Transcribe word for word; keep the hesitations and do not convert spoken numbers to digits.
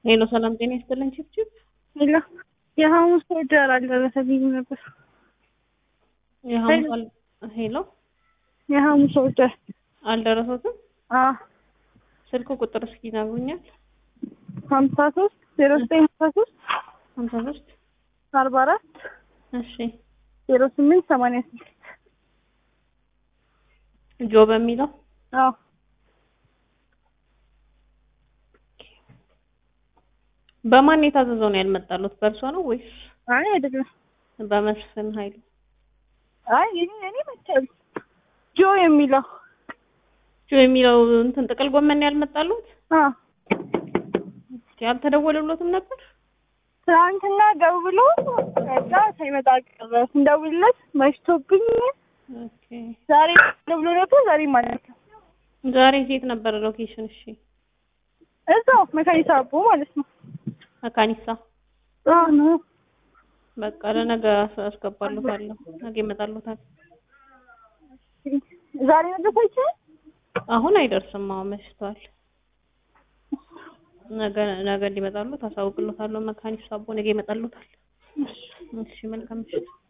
ሄሎ ሰላም ጤና ይስጥልኝ ቺፕቺፕ ሄሎ የሐሙስ ኦርደር አልደረሰልኝም ነበር። የሐሙስ አል ሄሎ የሐሙስ ኦርደር አልደረሰትም? አዎ ስልኩ ቁጥር እስኪ ነግሩኛል። ሀምሳ ሶስት ዜሮ ዘጠኝ ሀምሳ ሶስት ሀምሳ ሶስት አርባ አራት እሺ ዜሮ ስምንት ሰማንያ ስድስት ጆ በሚለው አዎ በማን የታዘዘው ነው ያልመጣሉት? በእርሶ ነው ወይስ? አይ አይደለም በመስፍን ኃይሉ። አይ እኔ እኔ መጣል ጆ የሚለው ጆ የሚለው እንትን ጥቅል ጎመን ያልመጣሉት? አዎ ያልተደወለሎትም ነበር? ትናንትና ደውሎ ከዛ ሳይመጣ ቀረ። እንደውልለት መሽቶብኝ ኦኬ ዛሬ ደውሎ ነበር። ዛሬ ማለት ነው። ዛሬ የት ነበር ሎኬሽን? እሺ እዛው መካኒሳ አቦ ማለት ነው። መካኒሳ አዎ ነው። በቃ ለነገ አስገባለታለሁ። ነገ ይመጣሉታል። ዛሬ ወደታች አሁን አይደርስም። አሁን መሽቷል። ነገ ነገ እንዲመጣሉ ታሳውቅሎታለሁ። መካኒሳ አቦ ነገ ይመጣሉታል። እሺ መልካም ምሽት።